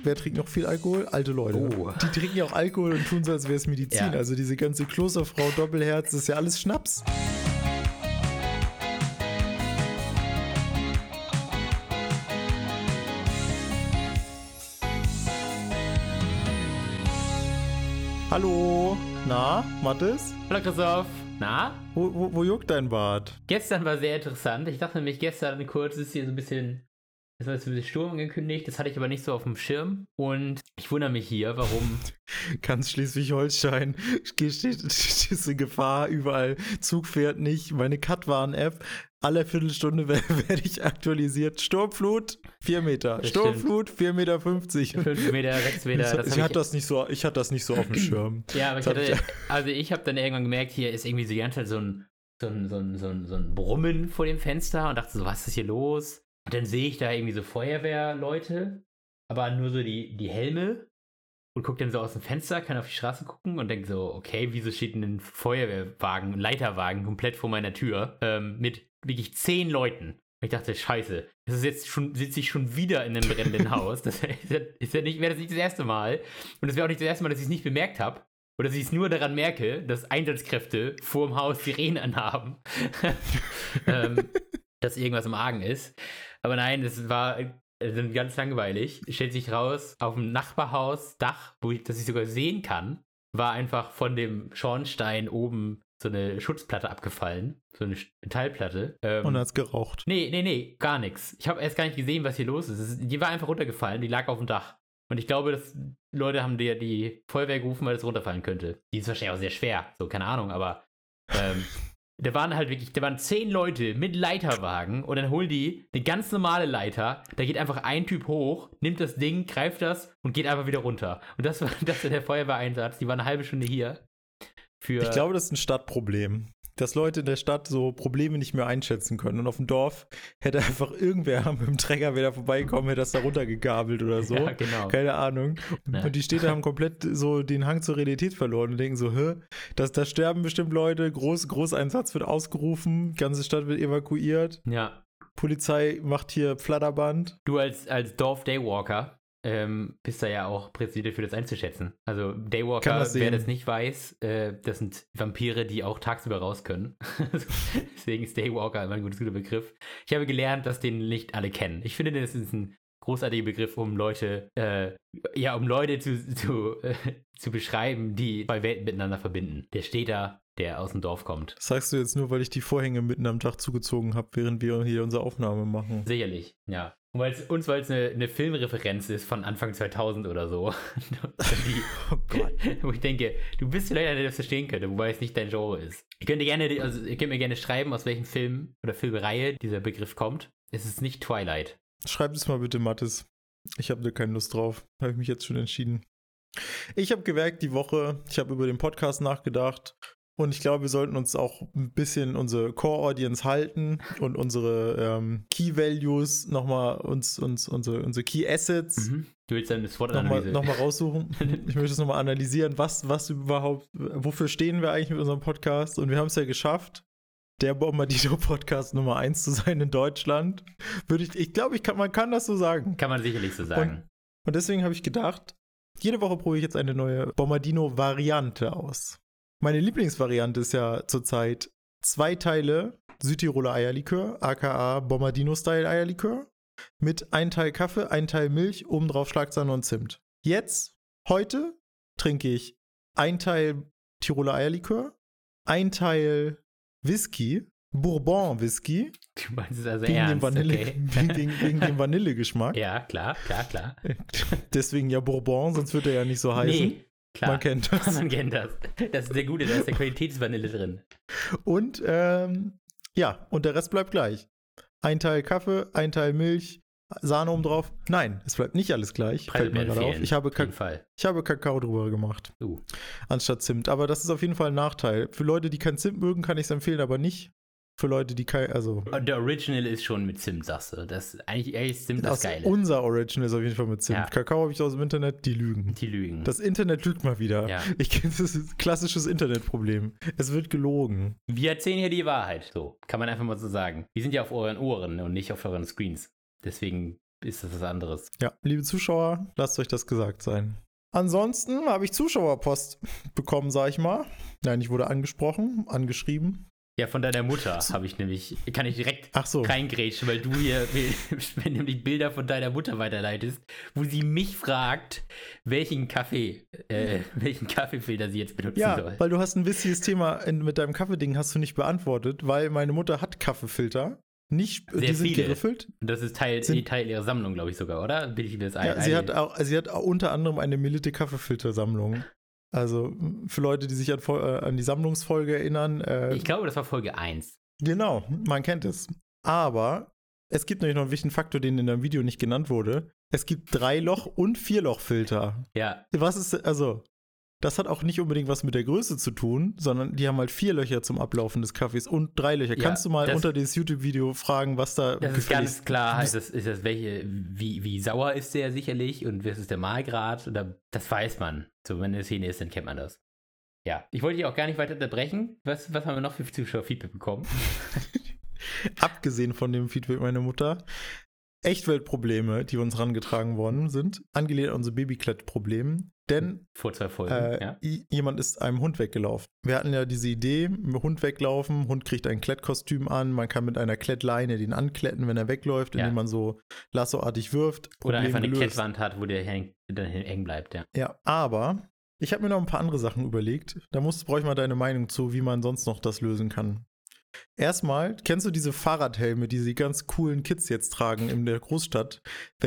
wer trinkt noch viel Alkohol? Alte Leute. Oh. Die trinken ja auch Alkohol und tun so, als wäre es Medizin. Ja. Also diese ganze Klosterfrau, Doppelherz, das ist ja alles Schnaps. Hallo, na, Mathis? Hallo Christoph. Na? Wo juckt dein Bart? Gestern war sehr interessant. Ich dachte nämlich gestern kurz, ist hier so ein bisschen, das war jetzt ein bisschen Sturm angekündigt, das hatte ich aber nicht so auf dem Schirm. Und ich wundere mich hier, warum. Ganz Schleswig-Holstein steht in Gefahr, überall Zug fährt nicht. Meine Katwarn-App, alle Viertelstunde werde ich aktualisiert. Sturmflut, 4 Meter. Das Sturmflut, 4,50 Meter. 5 Meter, 6 Meter. Ich hatte das nicht so auf dem Schirm. Ja, aber ich habe dann irgendwann gemerkt, hier ist irgendwie so die ganze Zeit so ein Brummen vor dem Fenster und dachte so, was ist hier los? Und dann sehe ich da irgendwie so Feuerwehrleute, aber nur so die Helme und gucke dann so aus dem Fenster, kann auf die Straße gucken und denke so, okay, wieso steht ein Feuerwehrwagen, ein Leiterwagen komplett vor meiner Tür mit wirklich 10 Leuten. Und ich dachte, scheiße, das ist jetzt schon, sitze ich schon wieder in einem brennenden Haus. Das wäre das nicht das erste Mal. Und das wäre auch nicht das erste Mal, dass ich es nicht bemerkt habe. Oder dass ich es nur daran merke, dass Einsatzkräfte vor dem Haus Sirenen anhaben. Dass irgendwas im Argen ist. Aber nein, es war ganz langweilig. Stellt sich raus, auf dem Nachbarhaus-Dach, das ich sogar sehen kann, war einfach von dem Schornstein oben so eine Schutzplatte abgefallen. So eine Metallplatte. Und hat's geraucht. Nee, gar nichts. Ich habe erst gar nicht gesehen, was hier los ist. Die war einfach runtergefallen, die lag auf dem Dach. Und ich glaube, dass Leute haben die Feuerwehr gerufen, weil es runterfallen könnte. Die ist wahrscheinlich auch sehr schwer, so, keine Ahnung, aber da waren 10 Leute mit Leiterwagen und dann holen die eine ganz normale Leiter, da geht einfach ein Typ hoch, nimmt das Ding, greift das und geht einfach wieder runter. Und das war der Feuerwehreinsatz, die war eine halbe Stunde hier. Ich glaube, das ist ein Stadtproblem. Dass Leute in der Stadt so Probleme nicht mehr einschätzen können. Und auf dem Dorf hätte einfach irgendwer mit dem Trecker wieder vorbeikommen, hätte das da runtergegabelt oder so. Ja, genau. Keine Ahnung. Ja. Und die Städte haben komplett so den Hang zur Realität verloren und denken so, da sterben bestimmt Leute, Großeinsatz wird ausgerufen, ganze Stadt wird evakuiert. Ja. Polizei macht hier Flatterband. Du als Dorf-Daywalker bist da ja auch prädestiniert für das einzuschätzen. Also Daywalker, wer das nicht weiß, das sind Vampire, die auch tagsüber raus können. Deswegen ist Daywalker immer ein guter Begriff. Ich habe gelernt, dass den nicht alle kennen. Ich finde, das ist ein großartiger Begriff, um Leute zu beschreiben, die zwei Welten miteinander verbinden. Der Städter, der aus dem Dorf kommt. Das sagst du jetzt nur, weil ich die Vorhänge mitten am Dach zugezogen habe, während wir hier unsere Aufnahme machen. Sicherlich, ja. Und weil es eine Filmreferenz ist von Anfang 2000 oder so. Oh Gott. Wo ich denke, du bist vielleicht einer, der das verstehen könnte, wobei es nicht dein Genre ist. Ihr könnt mir gerne schreiben, aus welchem Film oder Filmreihe dieser Begriff kommt. Es ist nicht Twilight. Schreib es mal bitte, Mathis. Ich habe da keine Lust drauf. Habe ich mich jetzt schon entschieden. Ich habe gemerkt die Woche, ich habe über den Podcast nachgedacht und ich glaube, wir sollten uns auch ein bisschen unsere Core-Audience halten und unsere Key-Values nochmal unsere Key-Assets Du willst dann das Wort-Analyse nochmal raussuchen. Ich möchte es nochmal analysieren, was überhaupt, wofür stehen wir eigentlich mit unserem Podcast? Und wir haben es ja geschafft, der Bombardino-Podcast Nummer 1 zu sein in Deutschland. Man kann das so sagen. Kann man sicherlich so sagen. Und deswegen habe ich gedacht, jede Woche probiere ich jetzt eine neue Bombardino-Variante aus. Meine Lieblingsvariante ist ja zurzeit 2 Teile Südtiroler Eierlikör, aka Bombardino-Style Eierlikör, mit 1 Teil Kaffee, 1 Teil Milch, obendrauf Schlagsahne und Zimt. Heute trinke ich 1 Teil Tiroler Eierlikör, 1 Teil Whisky, Bourbon Whisky. Du meinst es also wegen ernst, wegen dem Vanillegeschmack. Ja, klar. Deswegen ja Bourbon, sonst wird er ja nicht so heißen. Nee, klar. Man kennt das. Man kennt das. Das ist sehr gut, da ist der Qualitätsvanille drin. Und und der Rest bleibt gleich. 1 Teil Kaffee, 1 Teil Milch, Sahne oben drauf. Nein, es bleibt nicht alles gleich. Fällt mir gerade auf. Ich habe Kakao drüber gemacht. Anstatt Zimt. Aber das ist auf jeden Fall ein Nachteil. Für Leute, die kein Zimt mögen, kann ich es empfehlen, aber nicht für Leute, die Der Original ist schon mit Zimt, sagst du. Das eigentlich ist Zimt das Geile. Unser Original ist auf jeden Fall mit Zimt. Ja. Kakao habe ich aus dem Internet, die lügen. Das Internet lügt mal wieder. Ja. Das ist ein klassisches Internetproblem. Es wird gelogen. Wir erzählen hier die Wahrheit. So, kann man einfach mal so sagen. Wir sind ja auf euren Ohren und nicht auf euren Screens. Deswegen ist das was anderes. Ja, liebe Zuschauer, lasst euch das gesagt sein. Ansonsten habe ich Zuschauerpost bekommen, sag ich mal. Nein, ich wurde angeschrieben. Ja, von deiner Mutter kann ich direkt so. reingrätschen, weil du hier mir nämlich Bilder von deiner Mutter weiterleitest, wo sie mich fragt, welchen Kaffeefilter sie jetzt benutzen soll. Ja, weil du hast ein wichtiges Thema mit deinem Kaffeeding hast du nicht beantwortet, weil meine Mutter hat Kaffeefilter. Nicht, die sind geriffelt. Und das ist Teil ihrer Sammlung, glaube ich sogar, oder? Bin ich mir das ja, sie hat auch unter anderem eine Melite Kaffeefilter-Sammlung. Also für Leute, die sich an die Sammlungsfolge erinnern. Ich glaube, das war Folge 1. Genau, man kennt es. Aber es gibt nämlich noch einen wichtigen Faktor, den in deinem Video nicht genannt wurde. Es gibt 3-Loch- und 4-Loch-Filter. Ja. Das hat auch nicht unbedingt was mit der Größe zu tun, sondern die haben halt 4 Löcher zum Ablaufen des Kaffees und 3 Löcher. Ja, kannst du mal unter dieses YouTube-Video fragen, was da das ist ganz klar, wie sauer ist der sicherlich und was ist der Mahlgrad? Oder das weiß man. So, wenn eine Szene ist, dann kennt man das. Ja, ich wollte dich auch gar nicht weiter unterbrechen. Was haben wir noch für Zuschauer-Feedback bekommen? Abgesehen von dem Feedback meiner Mutter, Echtweltprobleme, die uns herangetragen worden sind, angelehnt an unser Babyklettproblem, denn vor 2 Folgen, jemand ist einem Hund weggelaufen. Wir hatten ja diese Idee, Hund weglaufen, Hund kriegt ein Klettkostüm an, man kann mit einer Klettleine den ankletten, wenn er wegläuft, indem man so lassoartig wirft. Oder einfach eine Klettwand hat, wo der dann hängen bleibt, ja. Ja, aber ich habe mir noch ein paar andere Sachen überlegt. Da brauche ich mal deine Meinung zu, wie man sonst noch das lösen kann. Erstmal, kennst du diese Fahrradhelme, die die ganz coolen Kids jetzt tragen in der Großstadt?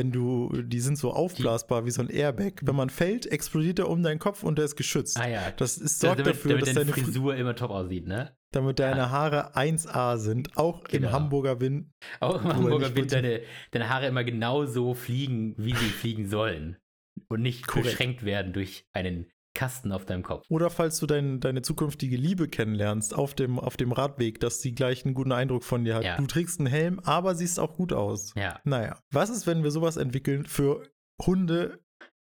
Die sind so aufblasbar wie so ein Airbag. Wenn man fällt, explodiert er um deinen Kopf und der ist geschützt. Ah ja. Das sorgt dafür, dass deine Frisur immer top aussieht, ne? Damit deine Haare 1A sind, auch im Hamburger Wind. Auch im Hamburger Wind deine Haare immer genauso fliegen, wie sie fliegen sollen. Und nicht beschränkt werden durch einen Kasten auf deinem Kopf. Oder falls du deine zukünftige Liebe kennenlernst auf dem Radweg, dass sie gleich einen guten Eindruck von dir hat. Ja. Du trägst einen Helm, aber siehst auch gut aus. Ja. Naja, was ist, wenn wir sowas entwickeln für Hunde,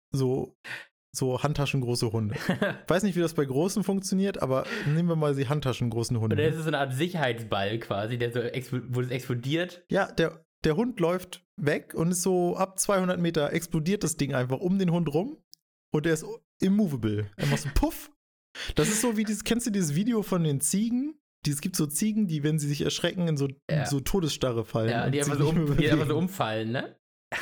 so handtaschengroße Hunde? Ich weiß nicht, wie das bei großen funktioniert, aber nehmen wir mal die handtaschengroßen Hunde. Oder ist es so eine Art Sicherheitsball quasi, wo es explodiert? Ja, der Hund läuft weg und ist so ab 200 Meter explodiert das Ding einfach um den Hund rum. Und er ist immovable. Er macht so Puff. Das ist so wie kennst du dieses Video von den Ziegen? Es gibt so Ziegen, die, wenn sie sich erschrecken, in so Todesstarre fallen. Ja, die einfach so umfallen, ne?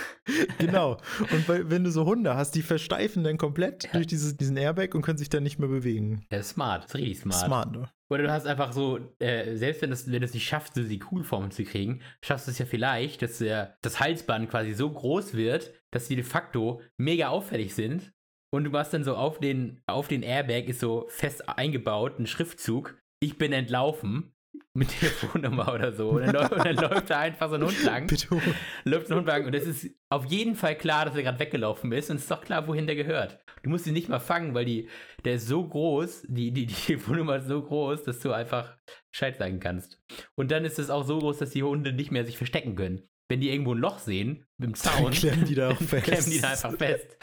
Genau. Und wenn du so Hunde hast, die versteifen dann komplett durch diesen Airbag und können sich dann nicht mehr bewegen. Ja, smart. Das ist richtig smart. Smart, ne? Oder du hast einfach so, selbst wenn du es nicht schaffst, so die Kuhlform zu kriegen, schaffst du es ja vielleicht, dass das Halsband quasi so groß wird, dass die de facto mega auffällig sind. Und du machst dann so auf den Airbag ist so fest eingebaut ein Schriftzug, ich bin entlaufen, mit Telefonnummer oder so. Und dann läuft da einfach so ein Hund lang. Läuft ein Hund lang und es ist auf jeden Fall klar, dass er gerade weggelaufen ist und es ist doch klar, wohin der gehört. Du musst ihn nicht mal fangen, weil der ist so groß, die Telefonnummer ist so groß, dass du einfach Bescheid sagen kannst. Und dann ist es auch so groß, dass die Hunde nicht mehr sich verstecken können. Wenn die irgendwo ein Loch sehen, mit dem Zaun, dann klemmen die da auch fest. Klemmen die da einfach fest.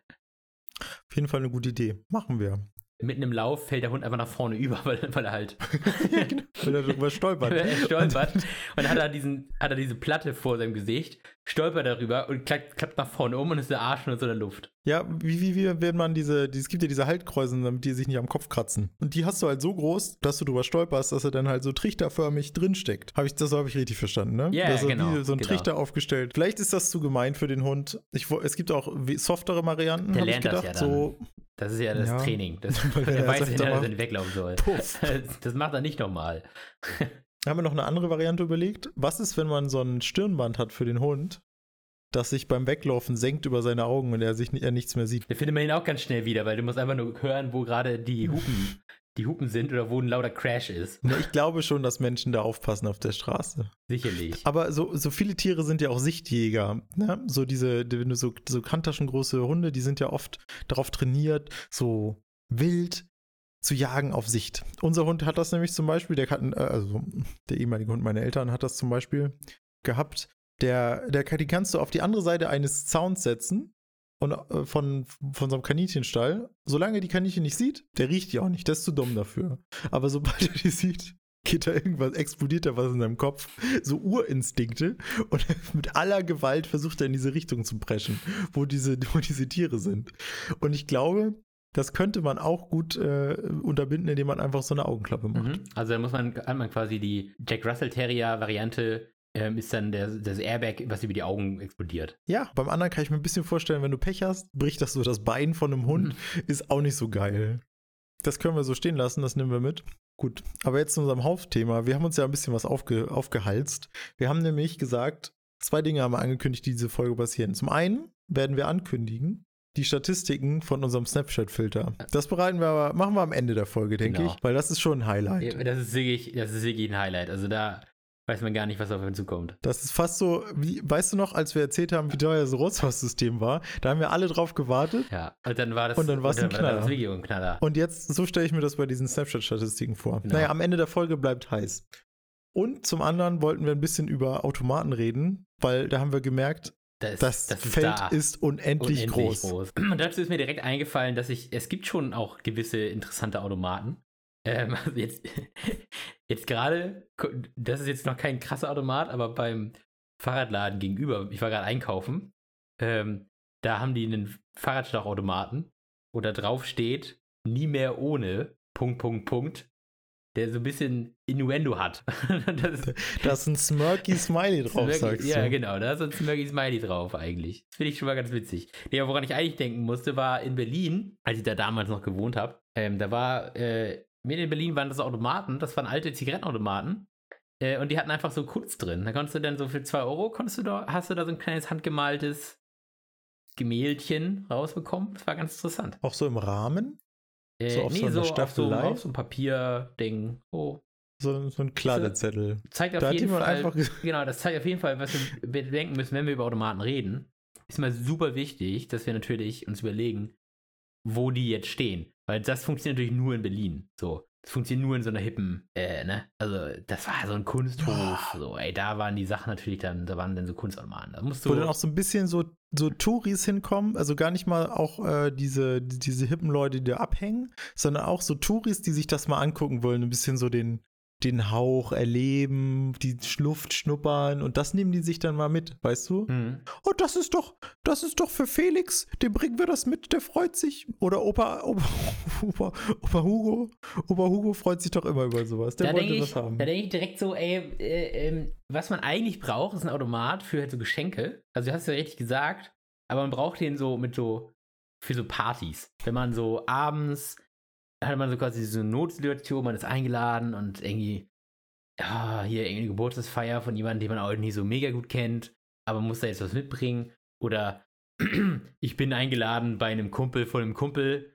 Auf jeden Fall eine gute Idee. Machen wir. Mitten im Lauf fällt der Hund einfach nach vorne über, weil er halt ja, genau. Weil er darüber stolpert. Er stolpert und dann hat er diese Platte vor seinem Gesicht, stolpert darüber und klappt nach vorne um und ist der Arsch nur so in der Luft. Ja, wie wenn man es gibt ja diese Haltkreuzen, damit die sich nicht am Kopf kratzen. Und die hast du halt so groß, dass du drüber stolperst, dass er dann halt so trichterförmig drinsteckt. Das habe ich richtig verstanden, ne? Ja, genau. Wie so ein Trichter aufgestellt. Vielleicht ist das zu gemein für den Hund. Es gibt auch softere Varianten, habe ich gedacht. Das ja dann. Das ist ja das Training. Der weiß, dass er weglaufen soll. Das macht er nicht nochmal. Haben wir noch eine andere Variante überlegt? Was ist, wenn man so ein Stirnband hat für den Hund, das sich beim Weglaufen senkt über seine Augen und er nichts mehr sieht? Da findet man ihn auch ganz schnell wieder, weil du musst einfach nur hören, wo gerade die Hupen sind oder wo ein lauter Crash ist. Ich glaube schon, dass Menschen da aufpassen auf der Straße. Sicherlich. Aber so viele Tiere sind ja auch Sichtjäger. Ne? So wenn du so handtaschengroße Hunde, die sind ja oft darauf trainiert, so wild zu jagen auf Sicht. Unser Hund hat das nämlich zum Beispiel, der ehemalige Hund meiner Eltern hat das zum Beispiel gehabt. Die kannst du auf die andere Seite eines Zauns setzen und von so einem Kaninchenstall. Solange die Kaninchen nicht sieht, der riecht die auch nicht, der ist zu dumm dafür. Aber sobald er die sieht, geht da irgendwas, explodiert da was in seinem Kopf, so Urinstinkte und mit aller Gewalt versucht er in diese Richtung zu preschen, wo diese Tiere sind. Und ich glaube, das könnte man auch gut unterbinden, indem man einfach so eine Augenklappe macht. Also da hat man quasi die Jack Russell Terrier Variante, ist dann das Airbag, was über die Augen explodiert. Ja, beim anderen kann ich mir ein bisschen vorstellen, wenn du Pech hast, bricht das so das Bein von einem Hund, ist auch nicht so geil. Das können wir so stehen lassen, das nehmen wir mit. Gut, aber jetzt zu unserem Hauptthema. Wir haben uns ja ein bisschen was aufgehalst. Wir haben nämlich gesagt, 2 Dinge haben wir angekündigt, die diese Folge passieren. Zum einen werden wir ankündigen, die Statistiken von unserem Snapchat-Filter. Das machen wir am Ende der Folge, denke ich, weil das ist schon ein Highlight. Ja, das ist wirklich ein Highlight. Also da weiß man gar nicht, was auf uns zukommt. Das ist fast so, weißt du noch, als wir erzählt haben, wie teuer das Rotshaus-System war, da haben wir alle drauf gewartet. Ja, und dann war das ein Knaller. Video ein Knaller. Und jetzt, so stelle ich mir das bei diesen Snapchat-Statistiken vor. Genau. Naja, am Ende der Folge bleibt heiß. Und zum anderen wollten wir ein bisschen über Automaten reden, weil da haben wir gemerkt, das Feld ist unendlich groß. Und dazu ist mir direkt eingefallen, dass es gibt schon auch gewisse interessante Automaten. Also jetzt gerade, das ist jetzt noch kein krasser Automat, aber beim Fahrradladen gegenüber, ich war gerade einkaufen, da haben die einen Fahrradschlauchautomaten, wo da drauf steht, nie mehr ohne, ... der so ein bisschen Innuendo hat. Da ist ein Smirky Smiley drauf, sagst du. Ja, genau, da ist ein Smirky Smiley drauf eigentlich. Das finde ich schon mal ganz witzig. Nee, woran ich eigentlich denken musste, war in Berlin, als ich da damals noch gewohnt habe, da war, mitten in Berlin waren das Automaten, das waren alte Zigarettenautomaten, und die hatten einfach so Kunst drin. Da konntest du dann so für 2 Euro, hast du da so ein kleines handgemaltes Gemäldchen rausbekommen. Das war ganz interessant. Auch so im Rahmen? So auf auf so ein Papierding. Oh. So ein Kladezettel. Zeigt auf jeden Fall, genau, das zeigt auf jeden Fall, was wir bedenken müssen, wenn wir über Automaten reden. Ist mal super wichtig, dass wir natürlich uns überlegen, wo die jetzt stehen. Weil das funktioniert natürlich nur in Berlin. So. Das funktioniert nur in so einer hippen, ne? Also, das war so ein Kunsthof. So, da waren die Sachen natürlich dann, da waren dann so Kunstautomaten. Da musst du. Wo dann auch so ein bisschen so Touris hinkommen, also gar nicht mal auch diese hippen Leute, die da abhängen, sondern auch so Touris, die sich das mal angucken wollen, ein bisschen so den Hauch erleben, die Luft schnuppern und das nehmen die sich dann mal mit, weißt du? Mhm. Oh, das ist doch für Felix, dem bringen wir das mit, der freut sich. Oder Opa Hugo. Opa Hugo freut sich doch immer über sowas, der wollte das haben. Da denke ich direkt so, was man eigentlich braucht, ist ein Automat für halt so Geschenke. Also du hast es ja richtig gesagt, aber man braucht den so für so Partys. Wenn man so abends hat man so quasi so eine Notsituation, man ist eingeladen und irgendwie, hier irgendeine Geburtstagsfeier von jemandem, den man auch nicht so mega gut kennt, aber muss da jetzt was mitbringen. Oder ich bin eingeladen bei einem Kumpel von einem Kumpel,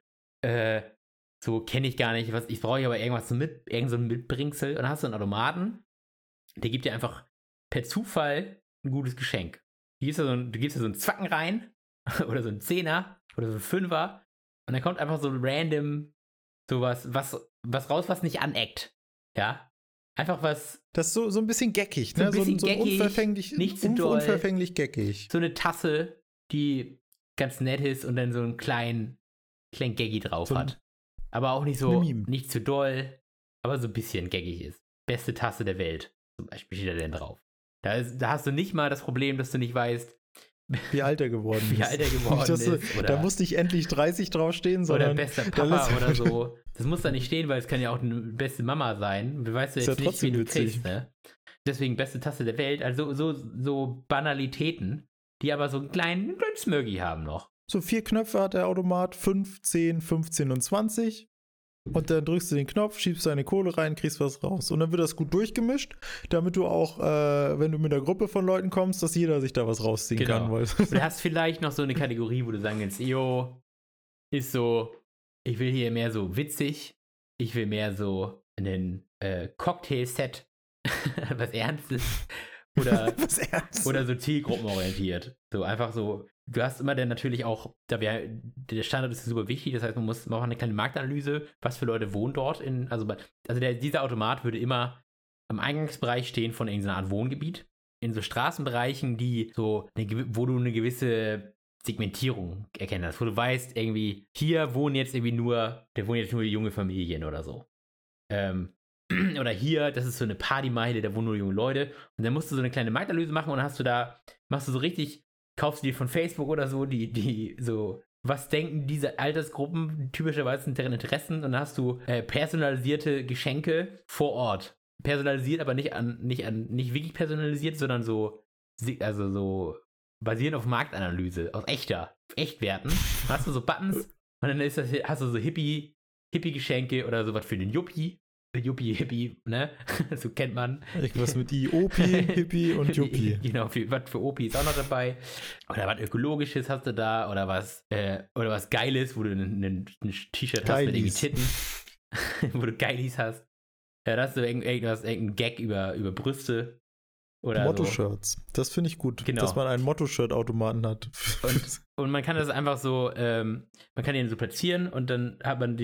so kenne ich gar nicht, ich brauche aber irgendwas irgend so ein Mitbringsel. Und dann hast du einen Automaten, der gibt dir einfach per Zufall ein gutes Geschenk. Du gibst da so einen Zwacken rein, oder so einen Zehner, oder so einen Fünfer, und dann kommt einfach so random sowas, was raus, was nicht aneckt. Ja? Einfach was. Das ist so ein bisschen geckig, ne? So unverfänglich, nicht zu doll. Unverfänglich geckig. So eine Tasse, die ganz nett ist und dann so einen kleinen Gaggy drauf hat. Aber auch nicht zu doll, aber so ein bisschen geckig ist. Beste Tasse der Welt. Zum Beispiel steht da denn drauf. Da hast du nicht mal das Problem, dass du nicht weißt, wie alt er geworden ist. Da muss nicht endlich 30 draufstehen, sondern. Oder bester Papa oder so. Das muss da nicht stehen, weil es kann ja auch eine beste Mama sein. Du weißt ja jetzt nicht, wie du kriegst, ne? Deswegen beste Tasse der Welt. Also so Banalitäten, die aber so einen kleinen Smurgy haben noch. So 4 Knöpfe hat der Automat, 5, 10, 15 und 20. Und dann drückst du den Knopf, schiebst deine Kohle rein, kriegst was raus. Und dann wird das gut durchgemischt, damit du auch, wenn du mit einer Gruppe von Leuten kommst, dass jeder sich da was rausziehen kann. Du hast vielleicht noch so eine Kategorie, wo du sagen kannst, ist so, ich will hier mehr so witzig, ich will mehr so einen Cocktail-Set, was Ernstes. Oder so zielgruppenorientiert. So einfach so, du hast immer dann natürlich auch, der Standort ist super wichtig, das heißt, man macht eine kleine Marktanalyse, was für Leute wohnen dort dieser Automat würde immer am Eingangsbereich stehen von irgendeiner Art Wohngebiet, in so Straßenbereichen, wo du eine gewisse Segmentierung erkennen kannst, wo du weißt, irgendwie, hier wohnen jetzt nur junge Familien oder so. oder hier, das ist so eine Partymeile, da wohnen nur junge Leute. Und dann musst du so eine kleine Marktanalyse machen und dann machst du so richtig, kaufst du dir von Facebook oder so, die so, was denken diese Altersgruppen typischerweise sind deren Interessen, und dann hast du personalisierte Geschenke vor Ort. Personalisiert, aber nicht wirklich personalisiert, sondern so basierend auf Marktanalyse, aus Echtwerten. Dann hast du so Buttons und dann hast du so Hippie-Geschenke oder sowas für den Yuppie. Hippie, ne? So kennt man. Irgendwas mit Opi, Hippie und Yuppie. Genau, was für Opi ist auch noch dabei. Oder was Ökologisches hast du da, oder was Geiles, wo du ein T-Shirt hast mit irgendwie Titten. Wo du Geilis hast. Ja, da hast du irgendeinen Gag über Brüste. Oder Motto-Shirts. Das finde ich gut, genau. Dass man einen Motto-Shirt-Automaten hat. Und man kann das einfach so, man kann den so platzieren und dann hat man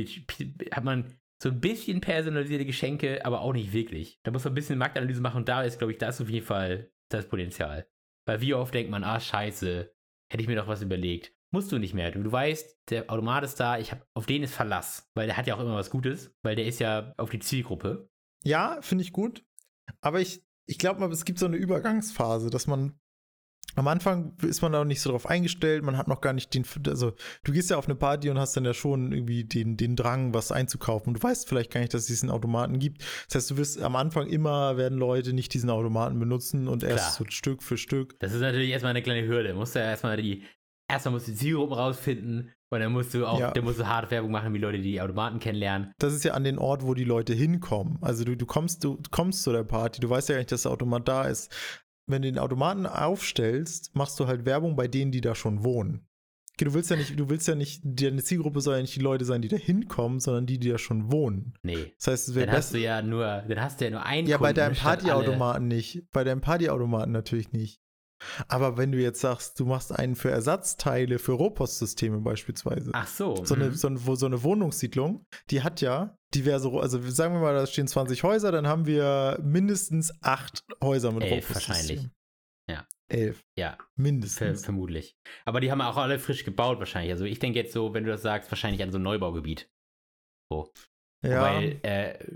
so ein bisschen personalisierte Geschenke, aber auch nicht wirklich. Da muss man ein bisschen Marktanalyse machen und da ist, glaube ich, da ist auf jeden Fall das Potenzial. Weil wie oft denkt man, scheiße, hätte ich mir doch was überlegt. Musst du nicht mehr. Du weißt, der Automat ist da, auf den ist Verlass. Weil der hat ja auch immer was Gutes, weil der ist ja auf die Zielgruppe. Ja, finde ich gut. Aber ich glaube mal, es gibt so eine Übergangsphase, dass man am Anfang ist man da noch nicht so drauf eingestellt, man hat noch gar nicht also du gehst ja auf eine Party und hast dann ja schon irgendwie den Drang, was einzukaufen. Und du weißt vielleicht gar nicht, dass es diesen Automaten gibt. Das heißt, du wirst am Anfang werden Leute nicht diesen Automaten benutzen und erst so Stück für Stück. Das ist natürlich erstmal eine kleine Hürde. Musst du ja erstmal die Zielgruppen rausfinden und dann musst du harte Werbung machen, wie Leute die Automaten kennenlernen. Das ist ja an den Ort, wo die Leute hinkommen. Also du kommst zu der Party, du weißt ja gar nicht, dass der Automat da ist. Wenn du den Automaten aufstellst, machst du halt Werbung bei denen, die da schon wohnen. Du willst ja nicht, deine Zielgruppe soll ja nicht die Leute sein, die da hinkommen, sondern die da schon wohnen. Nee. Das heißt, dann hast du ja nur einen Ja, Kunden bei deinem Partyautomaten nicht. Bei deinem Partyautomaten natürlich nicht. Aber wenn du jetzt sagst, du machst einen für Ersatzteile für Rohpostsysteme beispielsweise. Ach so. So eine Wohnungssiedlung, die hat ja diverse, also sagen wir mal, da stehen 20 Häuser, dann haben wir mindestens 8 Häuser mit 11 wahrscheinlich. Ja. 11. Ja. Mindestens. Vermutlich. Aber die haben auch alle frisch gebaut wahrscheinlich. Also ich denke jetzt so, wenn du das sagst, wahrscheinlich an so einem Neubaugebiet. So. Ja. Weil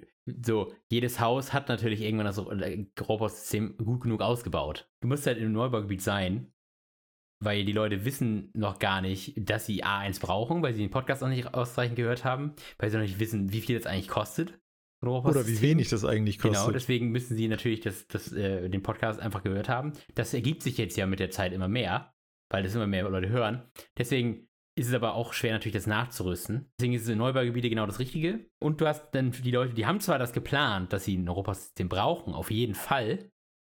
jedes Haus hat natürlich irgendwann das Rohpostsystem gut genug ausgebaut. Du musst halt im Neubaugebiet sein, weil die Leute wissen noch gar nicht, dass sie A1 brauchen, weil sie den Podcast noch nicht ausreichend gehört haben, weil sie noch nicht wissen, wie viel das eigentlich kostet. Oder wie wenig das eigentlich kostet. Genau, deswegen müssen sie natürlich den Podcast einfach gehört haben. Das ergibt sich jetzt ja mit der Zeit immer mehr, weil das immer mehr Leute hören. Deswegen ist es aber auch schwer, natürlich das nachzurüsten. Deswegen ist es in Neubaugebiete genau das Richtige. Und du hast dann die Leute, die haben zwar das geplant, dass sie ein Europasystem brauchen, auf jeden Fall,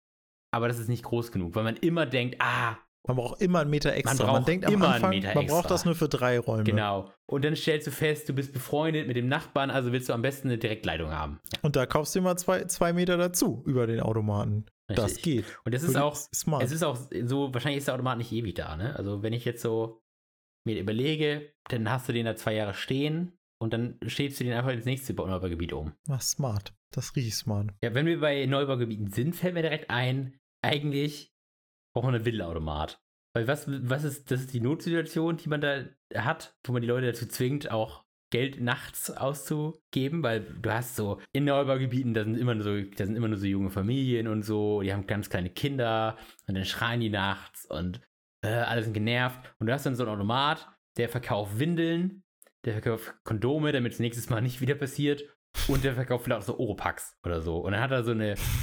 aber das ist nicht groß genug, weil man immer denkt, man braucht immer einen Meter extra. Man denkt am Anfang, man braucht das nur für 3 Räume. Genau. Und dann stellst du fest, du bist befreundet mit dem Nachbarn, also willst du am besten eine Direktleitung haben. Und da kaufst du immer 2 Meter dazu über den Automaten. Richtig. Das geht. Und das ist auch smart. Es ist auch so, wahrscheinlich ist der Automat nicht ewig da, ne? Also wenn ich jetzt so mir überlege, dann hast du den da 2 Jahre stehen und dann stellst du den einfach ins nächste Neubaugebiet um. Ach, smart. Das ist richtig smart. Ja, wenn wir bei Neubaugebieten sind, fällt mir direkt ein, eigentlich braucht man einen Wiedelautomat. Weil das ist die Notsituation, die man da hat, wo man die Leute dazu zwingt, auch Geld nachts auszugeben, weil du hast so in Neubaugebieten, da sind immer nur so junge Familien und so, die haben ganz kleine Kinder und dann schreien die nachts und alle sind genervt und du hast dann so einen Automat, der verkauft Windeln, der verkauft Kondome, damit es nächstes Mal nicht wieder passiert und der verkauft vielleicht auch so Oropax oder so und dann hat er so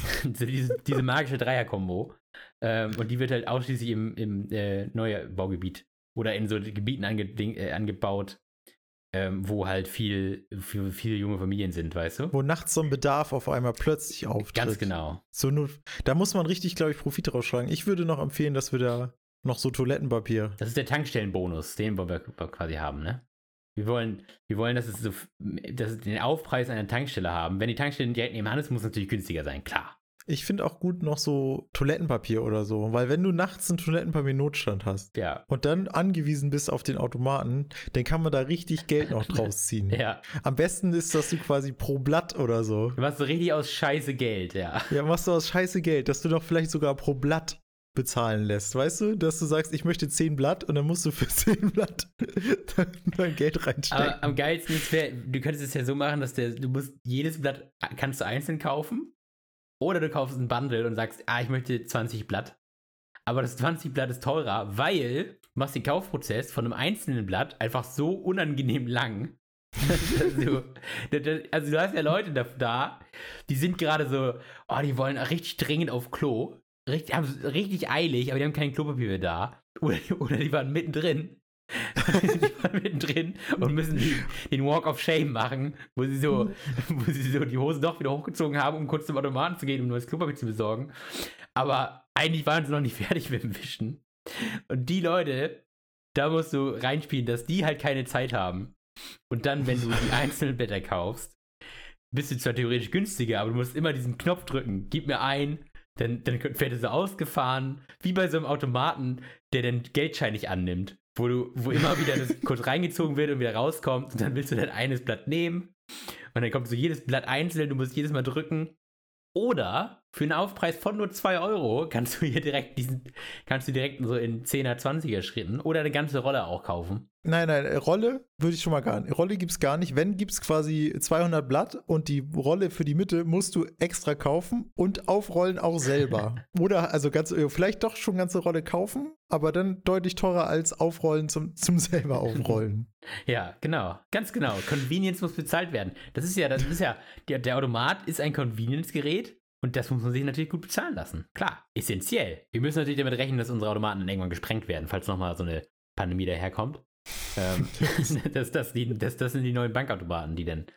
diese magische Dreier-Kombo und die wird halt ausschließlich im Neubaugebiet oder in so Gebieten angebaut, wo halt viele junge Familien sind, weißt du? Wo nachts so ein Bedarf auf einmal plötzlich auftritt. Ganz genau. Da muss man richtig, glaube ich, Profit rausschlagen. Ich würde noch empfehlen, dass wir da noch so Toilettenpapier. Das ist der Tankstellenbonus, den wir quasi haben, ne? Wir wollen, dass wir den Aufpreis einer Tankstelle haben. Wenn die Tankstelle direkt nebenan ist, muss es natürlich günstiger sein, klar. Ich finde auch gut noch so Toilettenpapier oder so, weil wenn du nachts einen Toilettenpapier-Notstand hast und dann angewiesen bist auf den Automaten, dann kann man da richtig Geld noch draus ziehen. Ja. Am besten ist, dass du quasi pro Blatt oder so. Du machst so richtig aus Scheiße Geld, ja. Ja, machst du aus Scheiße Geld, dass du doch vielleicht sogar pro Blatt bezahlen lässt, weißt du? Dass du sagst, ich möchte 10 Blatt und dann musst du für 10 Blatt dein Geld reinstecken. Aber am geilsten ist, du könntest es ja so machen, dass du musst jedes Blatt kannst du einzeln kaufen oder du kaufst ein Bundle und sagst, ich möchte 20 Blatt. Aber das 20 Blatt ist teurer, weil du machst den Kaufprozess von einem einzelnen Blatt einfach so unangenehm lang. Also du hast ja Leute da, die sind gerade so, die wollen richtig dringend auf Klo. Haben es richtig eilig, aber die haben kein Klopapier mehr da. Oder die waren mittendrin. Und müssen den Walk of Shame machen, wo sie so die Hose doch wieder hochgezogen haben, um kurz zum Automaten zu gehen, um neues Klopapier zu besorgen. Aber eigentlich waren sie noch nicht fertig mit dem Wischen. Und die Leute, da musst du reinspielen, dass die halt keine Zeit haben. Und dann, wenn du die einzelnen Blätter kaufst, bist du zwar theoretisch günstiger, aber du musst immer diesen Knopf drücken. Gib mir ein, dann wird es so ausgefahren, wie bei so einem Automaten, der den Geldschein nicht annimmt. Wo immer wieder das kurz reingezogen wird und wieder rauskommt. Und dann willst du dann eines Blatt nehmen. Und dann kommt so jedes Blatt einzeln, du musst jedes Mal drücken. Oder für einen Aufpreis von nur 2 Euro kannst du direkt so in 10er, 20er Schritten oder eine ganze Rolle auch kaufen. Nein, Rolle würde ich schon mal gar nicht. Rolle gibt es gar nicht. Wenn, gibt es quasi 200 Blatt und die Rolle für die Mitte musst du extra kaufen und aufrollen auch selber. Oder also vielleicht doch schon ganze Rolle kaufen, aber dann deutlich teurer als aufrollen zum selber aufrollen. Ja, genau. Ganz genau. Convenience muss bezahlt werden. Das ist ja, der Automat ist ein Convenience-Gerät. Und das muss man sich natürlich gut bezahlen lassen. Klar, essentiell. Wir müssen natürlich damit rechnen, dass unsere Automaten dann irgendwann gesprengt werden, falls nochmal so eine Pandemie daherkommt. Das sind die neuen Bankautomaten, die dann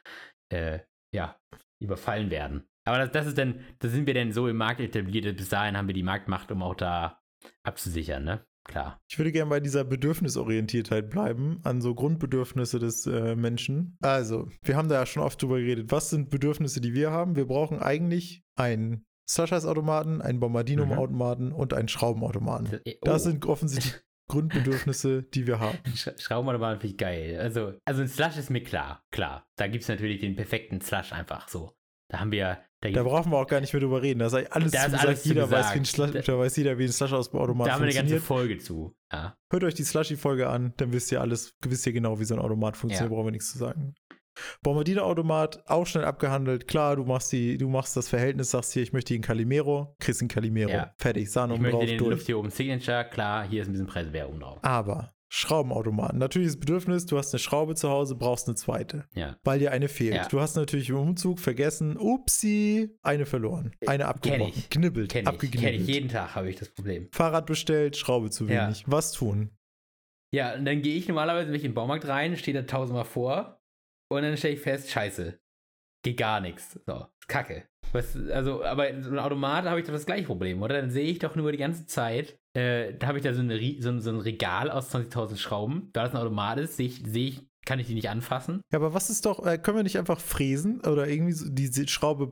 überfallen werden. Aber da sind wir dann so im Markt etabliert, bis dahin haben wir die Marktmacht, um auch da abzusichern, ne? Klar. Ich würde gerne bei dieser Bedürfnisorientiertheit bleiben, an so Grundbedürfnisse des Menschen. Also, wir haben da ja schon oft drüber geredet. Was sind Bedürfnisse, die wir haben? Wir brauchen eigentlich einen Slushers-Automaten, einen Bombardino-Automaten und einen Schraubenautomaten. Das sind offensichtlich Grundbedürfnisse, die wir haben. Schraubenautomaten finde ich geil. Also ein Slush ist mir klar. Da gibt es natürlich den perfekten Slush einfach so. Da haben wir. Da brauchen wir auch gar nicht mehr drüber reden. Da ist alles zugesagt. Jeder weiß, wie ein Slush aus dem Automat funktioniert. Da haben wir eine ganze Folge zu. Ja. Hört euch die Slushy-Folge an, dann wisst ihr genau, wie so ein Automat funktioniert. Brauchen wir nichts zu sagen. Bombardino-Automat, auch schnell abgehandelt. Klar, du machst das Verhältnis, sagst hier, ich möchte hier einen Calimero, kriegst einen Calimero. Ja. Fertig, Sahne oben drauf, durch. Ich möchte den Luft hier oben Signature, klar, hier ist ein bisschen Preiswerbung drauf. Aber Schraubenautomaten. Natürlich das Bedürfnis, du hast eine Schraube zu Hause, brauchst eine zweite. Ja. Weil dir eine fehlt. Ja. Du hast natürlich im Umzug vergessen, upsi, eine verloren. Eine abgebrochen. Knibbelt, abgeknibbelt. Kenn ich, jeden Tag habe ich das Problem. Fahrrad bestellt, Schraube zu wenig. Ja. Was tun? Ja, und dann gehe ich normalerweise in den Baumarkt rein, stehe da 1000-mal vor und dann stelle ich fest, scheiße, geht gar nichts. So, Kacke. Aber in so einem Automat habe ich doch das gleiche Problem, oder? Dann sehe ich doch nur die ganze Zeit, da habe ich da so ein Regal aus 20.000 Schrauben. Da das ein Automat ist, kann ich die nicht anfassen. Ja, aber was ist doch, können wir nicht einfach fräsen oder irgendwie so diese Schraube,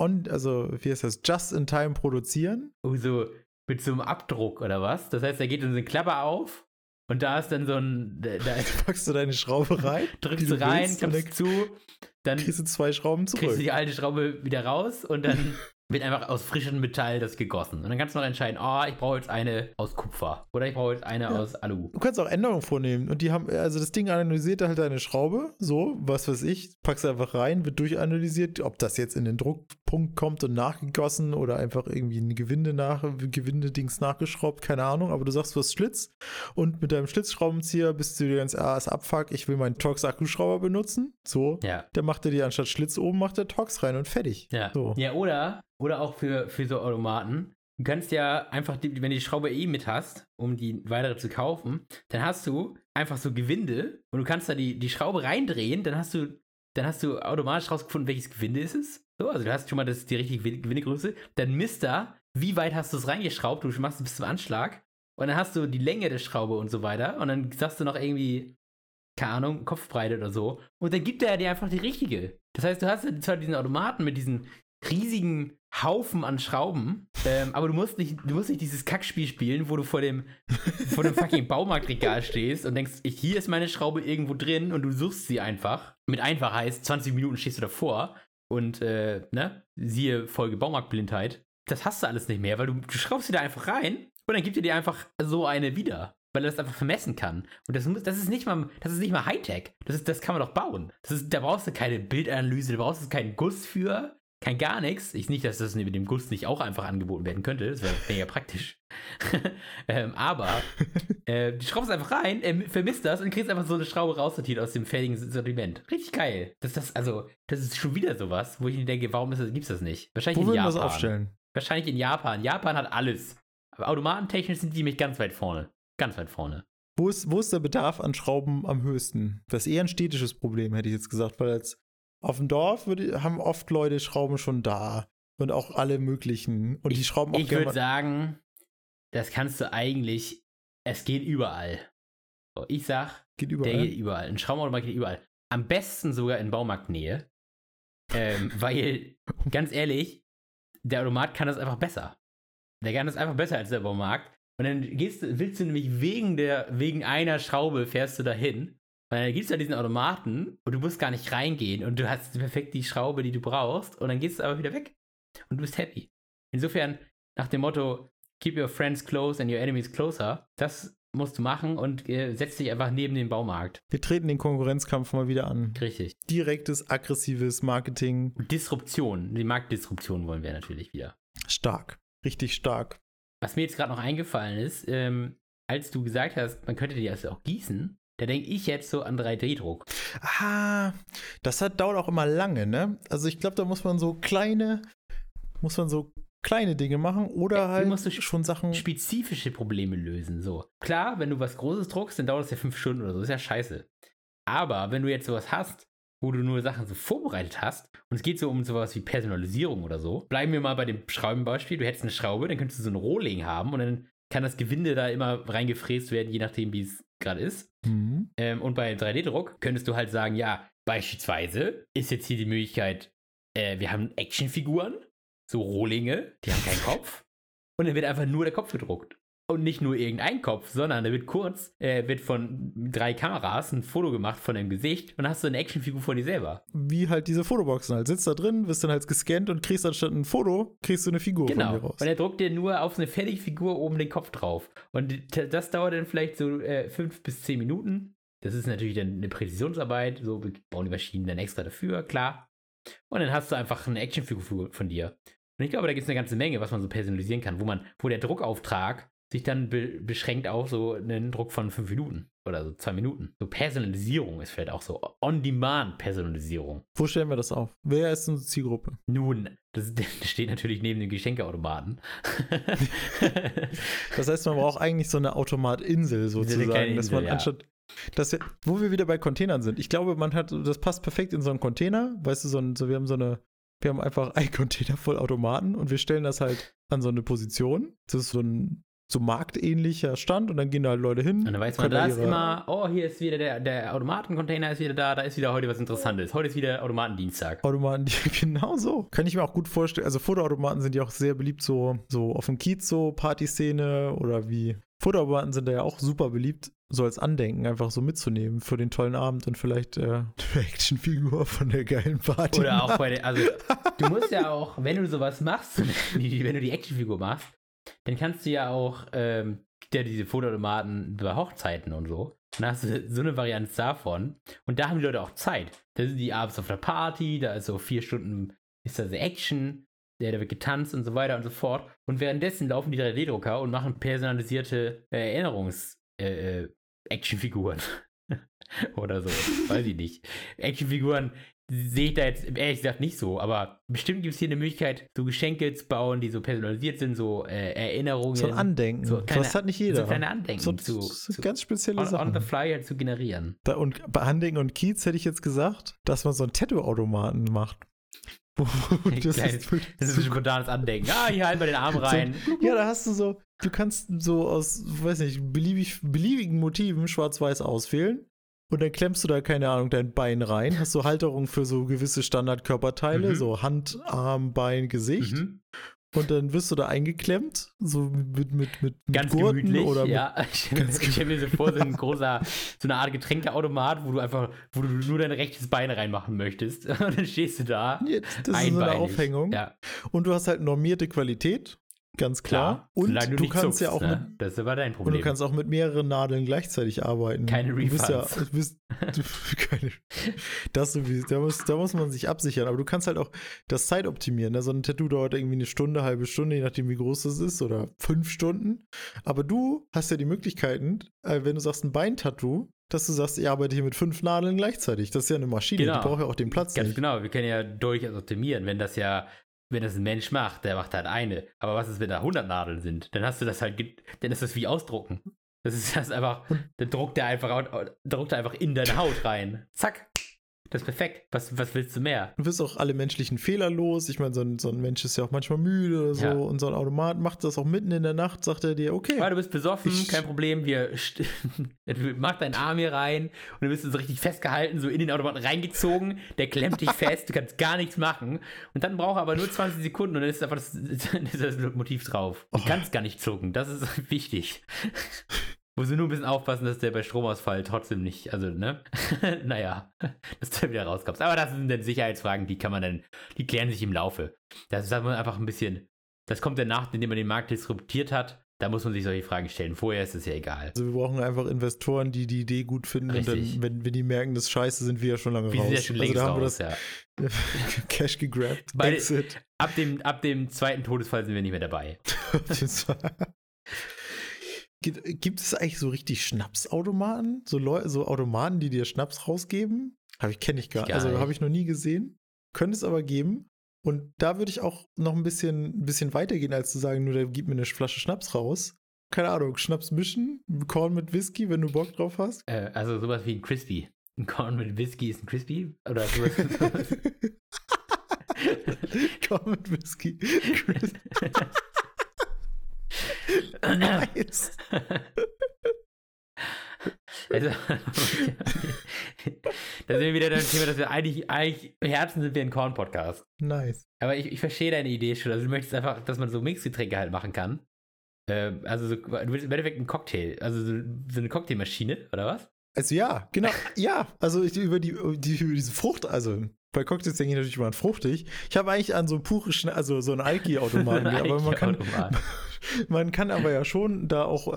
wie heißt das, just in time produzieren? So mit so einem Abdruck oder was? Das heißt, da geht dann so eine Klappe auf und da ist dann so ein. Da packst du deine Schraube rein, drückst du rein, klappst zu, dann kriegst du 2 Schrauben zurück. Kriegst du die alte Schraube wieder raus und dann wird einfach aus frischem Metall das gegossen. Und dann kannst du noch entscheiden, ich brauche jetzt eine aus Kupfer oder ich brauche jetzt eine aus Alu. Du kannst auch Änderungen vornehmen und die haben, also das Ding analysiert halt deine Schraube, so, was weiß ich, packst du einfach rein, wird durchanalysiert, ob das jetzt in den Druckpunkt kommt und nachgegossen oder einfach irgendwie ein Gewindedings nachgeschraubt, keine Ahnung, aber du sagst, du hast Schlitz und mit deinem Schlitzschraubenzieher bist du dir ganz, ist Abfuck, ich will meinen Torx-Akkuschrauber benutzen, so, dann macht er dir anstatt Schlitz oben, macht er Torx rein und fertig. Ja, so. Ja, oder auch für so Automaten. Du kannst ja einfach, wenn du die Schraube mit hast, um die weitere zu kaufen, dann hast du einfach so Gewinde und du kannst da die Schraube reindrehen, dann hast du automatisch rausgefunden, welches Gewinde ist es. So, also du hast schon mal die richtige Gewindegröße. Dann misst er, wie weit hast du es reingeschraubt, du machst es bis zum Anschlag und dann hast du die Länge der Schraube und so weiter und dann sagst du noch irgendwie, keine Ahnung, Kopfbreite oder so und dann gibt er dir einfach die richtige. Das heißt, du hast zwar diesen Automaten mit diesen riesigen Haufen an Schrauben, aber du musst nicht dieses Kackspiel spielen, wo du vor dem fucking Baumarktregal stehst und denkst, hier ist meine Schraube irgendwo drin und du suchst sie einfach. Mit einfach heißt, 20 Minuten stehst du davor und, siehe Folge Baumarktblindheit. Das hast du alles nicht mehr, weil du schraubst sie da einfach rein Und dann gibt er dir einfach so eine wieder, weil er das einfach vermessen kann. Und das ist nicht mal Hightech. Das kann man doch bauen. Da brauchst du keine Bildanalyse, da brauchst du keinen Guss für, kein gar nichts. Nicht, dass das mit dem Guss nicht auch einfach angeboten werden könnte. Das wäre mega praktisch. Aber du schraubst einfach rein, vermisst das und kriegst einfach so eine Schraube raussortiert aus dem fertigen Sortiment. Richtig geil. Das ist schon wieder sowas, wo ich mir denke, warum gibt's das nicht? Wahrscheinlich Wo in würden wir Japan. das aufstellen? Wahrscheinlich in Japan. Japan hat alles. Aber automatentechnisch sind die nämlich ganz weit vorne. Ganz weit vorne. Wo ist der Bedarf an Schrauben am höchsten? Das ist eher ein städtisches Problem, hätte ich jetzt gesagt, weil jetzt auf dem Dorf haben oft Leute Schrauben schon da und auch alle möglichen. Und die Schrauben auch Ich würde sagen, das kannst du eigentlich, es geht überall. So, ich sag, geht überall. Der geht überall. Ein Schraubenautomat geht überall. Am besten sogar in Baumarktnähe. Weil, ganz ehrlich, der Automat kann das einfach besser. Der kann das einfach besser als der Baumarkt. Und dann willst du nämlich wegen einer Schraube fährst du dahin. Und dann gibst du da diesen Automaten und du musst gar nicht reingehen. Und du hast perfekt die Schraube, die du brauchst. Und dann gehst du aber wieder weg. Und du bist happy. Insofern, nach dem Motto, keep your friends close and your enemies closer, das musst du machen und setz dich einfach neben den Baumarkt. Wir treten den Konkurrenzkampf mal wieder an. Richtig. Direktes, aggressives Marketing. Disruption. Die Marktdisruption wollen wir natürlich wieder. Stark. Richtig stark. Was mir jetzt gerade noch eingefallen ist, als du gesagt hast, man könnte die also auch gießen, da denke ich jetzt so an 3D-Druck. Das dauert auch immer lange, ne? Also ich glaube, da muss man so kleine Dinge machen oder halt musst du schon Sachen. Spezifische Probleme lösen. So. Klar, wenn du was Großes druckst, dann dauert es ja 5 Stunden oder so. Ist ja scheiße. Aber wenn du jetzt sowas hast, wo du nur Sachen so vorbereitet hast und es geht so um sowas wie Personalisierung oder so, bleiben wir mal bei dem Schraubenbeispiel. Du hättest eine Schraube, dann könntest du so ein Rohling haben und dann kann das Gewinde da immer reingefräst werden, je nachdem, wie es gerade ist. Mhm. Und bei 3D-Druck könntest du halt sagen, ja, beispielsweise ist jetzt hier die Möglichkeit, wir haben Actionfiguren, so Rohlinge, die haben keinen Kopf. Und dann wird einfach nur der Kopf gedruckt. Und nicht nur irgendein Kopf, sondern da wird von 3 Kameras ein Foto gemacht von deinem Gesicht und dann hast du eine Actionfigur von dir selber. Wie halt diese Fotoboxen halt. Sitzt da drin, wirst dann halt gescannt und kriegst anstatt ein Foto, kriegst du eine Figur von dir raus. Und er druckt dir nur auf eine fertige Figur oben den Kopf drauf. Und das dauert dann vielleicht so 5 bis 10 Minuten. Das ist natürlich dann eine Präzisionsarbeit. So bauen die Maschinen dann extra dafür, klar. Und dann hast du einfach eine Actionfigur von dir. Und ich glaube, da gibt es eine ganze Menge, was man so personalisieren kann, wo der Druckauftrag sich dann beschränkt auf so einen Druck von 5 Minuten oder so 2 Minuten. So Personalisierung ist vielleicht auch so On-Demand-Personalisierung. Wo stellen wir das auf? Wer ist unsere Zielgruppe? Nun, das steht natürlich neben dem Geschenkeautomaten. Das heißt, man braucht eigentlich so eine Automatinsel sozusagen, dass man anstatt, wo wir wieder bei Containern sind. Ich glaube, das passt perfekt in so einen Container. Weißt du, wir haben einfach einen Container voll Automaten und wir stellen das halt an so eine Position. Das ist so ein marktähnlicher Stand und dann gehen da halt Leute hin. Und dann weiß man, da ist immer, hier ist wieder der Automatencontainer ist wieder da ist wieder heute was Interessantes. Heute ist wieder Automatendienstag. Genau so. Kann ich mir auch gut vorstellen. Also Fotoautomaten sind ja auch sehr beliebt, so auf dem Kiez, so Partyszene oder wie. Fotoautomaten sind da ja auch super beliebt, so als Andenken einfach so mitzunehmen für den tollen Abend und vielleicht eine Actionfigur von der geilen Party. Oder auch du musst ja auch, wenn du sowas machst, wenn du die Actionfigur machst, dann kannst du ja auch diese Fotoautomaten bei Hochzeiten und so. Dann hast du so eine Variante davon. Und da haben die Leute auch Zeit. Da sind die abends auf der Party, da ist so 4 Stunden, ist da so Action, da wird getanzt und so weiter und so fort. Und währenddessen laufen die 3D-Drucker und machen personalisierte Actionfiguren. Oder so. Weiß ich nicht. Actionfiguren sehe ich da jetzt ehrlich gesagt nicht so, aber bestimmt gibt es hier eine Möglichkeit, so Geschenke zu bauen, die so personalisiert sind, so Erinnerungen. So ein Andenken. Das hat nicht jeder. So kleine Andenken. So ganz spezielle Sachen. On the fly halt zu generieren. Und bei Andenken und Kiez hätte ich jetzt gesagt, dass man so einen Tattoo-Automaten macht. Das ist ein spontanes Andenken. Hier halt mal den Arm rein. Ja, da hast du kannst so aus, weiß nicht, beliebigen Motiven schwarz-weiß auswählen. Und dann klemmst du da, keine Ahnung, dein Bein rein, hast so Halterung für so gewisse Standardkörperteile, so Hand, Arm, Bein, Gesicht. Und dann wirst du da eingeklemmt, so mit ganz Gurten gemütlich, oder ja. Ich stelle mir so vor, so eine Art Getränkeautomat, wo du nur dein rechtes Bein reinmachen möchtest. Und dann stehst du da. Das ist so eine Aufhängung. Ja. Und du hast halt normierte Qualität. ganz klar. Und solange du nicht kannst zuckst, ja auch ne? Das ist aber dein und Problem. du kannst auch mit mehreren Nadeln gleichzeitig arbeiten. Keine Refunds. Da muss man sich absichern. Aber du kannst halt auch das Zeit optimieren. Ne? So ein Tattoo dauert irgendwie eine Stunde, halbe Stunde, je nachdem wie groß das ist, oder 5 Stunden. Aber du hast ja die Möglichkeiten, wenn du sagst ein Beintattoo, dass du sagst, ich arbeite hier mit 5 Nadeln gleichzeitig. Das ist ja eine Maschine, die braucht ja auch den Platz Ganz nicht. genau, wir können ja durchaus optimieren, wenn das ein Mensch macht, der macht halt eine. Aber was ist, wenn da 100 Nadeln sind? Dann hast du das halt, dann ist das wie ausdrucken. Das ist das einfach, dann druckt er einfach in deine Haut rein. Zack. Das ist perfekt. Was willst du mehr? Du wirst auch alle menschlichen Fehler los. Ich meine, so ein Mensch ist ja auch manchmal müde oder so. Ja. Und so ein Automat macht das auch mitten in der Nacht, sagt er dir, okay. Ja, du bist besoffen, kein Problem. Mach deinen Arm hier rein und dann bist du so richtig festgehalten, so in den Automaten reingezogen. Der klemmt dich fest, du kannst gar nichts machen. Und dann braucht er aber nur 20 Sekunden und dann ist einfach das Motiv drauf. Du kannst gar nicht zucken. Das ist wichtig. Muss nur ein bisschen aufpassen, dass der bei Stromausfall trotzdem nicht, also, ne? Naja, dass du wieder rauskommst. Aber das sind dann Sicherheitsfragen, die klären sich im Laufe. Das sagt man einfach ein bisschen, das kommt danach, indem man den Markt disruptiert hat. Da muss man sich solche Fragen stellen. Vorher ist es ja egal. Also wir brauchen einfach Investoren, die die Idee gut finden. Richtig. Und dann, wenn die merken, das ist scheiße, sind wir ja schon lange raus. Wir sind ja schon längst da haben raus, wir das Cash gegrabt. Exit. Ab dem zweiten Todesfall sind wir nicht mehr dabei. Gibt es eigentlich so richtig Schnapsautomaten? So Automaten, die dir Schnaps rausgeben? Kenne ich gar nicht. Also habe ich noch nie gesehen. Könnte es aber geben. Und da würde ich auch noch ein bisschen weitergehen, als zu sagen, nur der gibt mir eine Flasche Schnaps raus. Keine Ahnung, Schnaps mischen, Korn mit Whisky, wenn du Bock drauf hast. Also sowas wie ein Crispy. Ein Korn mit Whisky ist ein Crispy? Oder sowas? Korn mit Whisky. Nice. Also, da sind wir wieder beim Thema, dass wir eigentlich im Herzen sind wir ein Korn-Podcast. Nice. Aber ich verstehe deine Idee schon. Also du möchtest einfach, dass man so Mixgetränke halt machen kann. Also du willst im Endeffekt einen Cocktail, also so eine Cocktailmaschine, oder was? Also ja, genau. Ja, also über diese Frucht, also bei Cocktails denke ich natürlich immer an fruchtig. Ich habe eigentlich an so so einen Alki-Automaten, aber man kann aber ja schon da auch